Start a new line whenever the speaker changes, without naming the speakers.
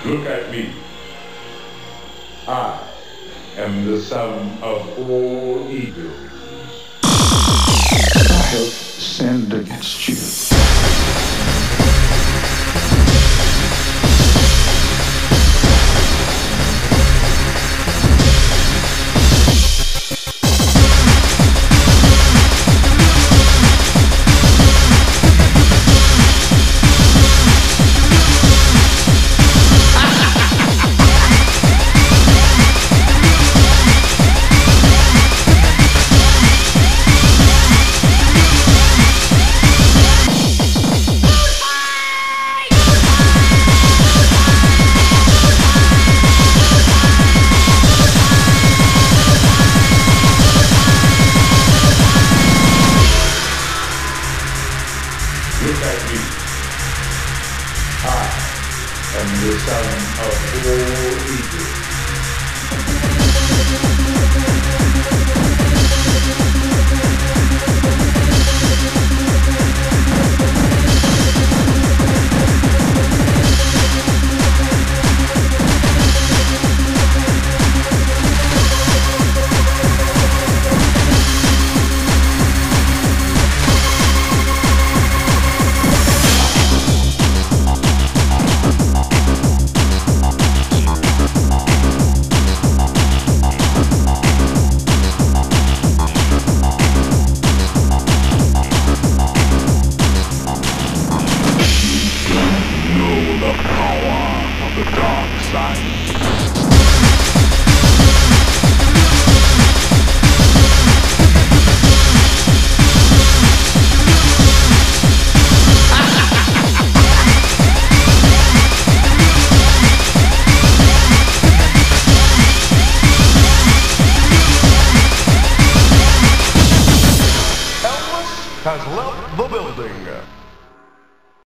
Look at me. I am the sum of all evils.
I have sinned against you.
Look at me. I am the sum of all evils.
Has left the building.